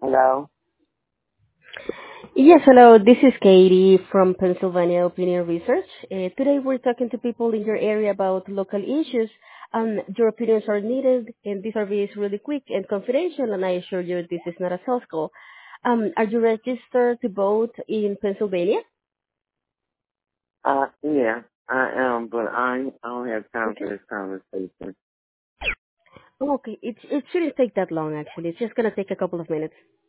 Hello. Yes, hello. This is Katie from Pennsylvania Opinion Research. Today we're talking to people in your area about local issues. Your opinions are needed, and this survey is really quick and confidential, and I assure you this is not a sales call. Are you registered to vote in Pennsylvania? Yeah, I am, but I don't have time Okay. for this conversation. Okay. It shouldn't take that long, actually. It's just going to take a couple of minutes.